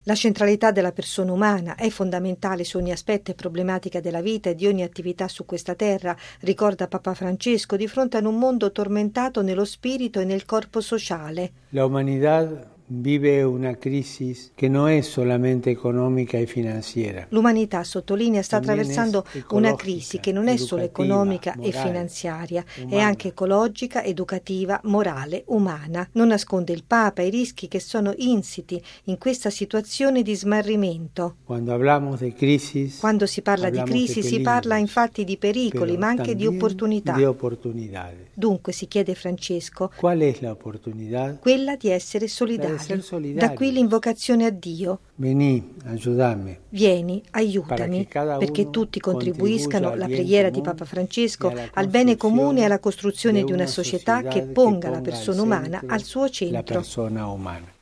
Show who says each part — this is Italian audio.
Speaker 1: La centralità della persona umana è fondamentale su ogni aspetto e problematica della vita e di ogni attività su questa terra, ricorda Papa Francesco di fronte a un mondo tormentato nello spirito e nel corpo sociale.
Speaker 2: La humanidad vive una crisi che non è solamente economica e finanziaria.
Speaker 1: L'umanità, sottolinea, sta attraversando una crisi che non è solo economica e finanziaria, è anche ecologica, educativa, morale, umana. Non nasconde il Papa i rischi che sono insiti in questa situazione di smarrimento.
Speaker 2: Quando
Speaker 1: si parla di crisi si parla infatti di pericoli, ma anche di opportunità. Dunque, si chiede Francesco,
Speaker 2: qual è l'opportunità?
Speaker 1: Quella di essere solidari. Da qui l'invocazione a Dio.
Speaker 2: Vieni,
Speaker 1: aiutami, perché tutti contribuiscano, la preghiera di Papa Francesco, al bene comune e alla costruzione di una società che ponga la persona umana al suo centro.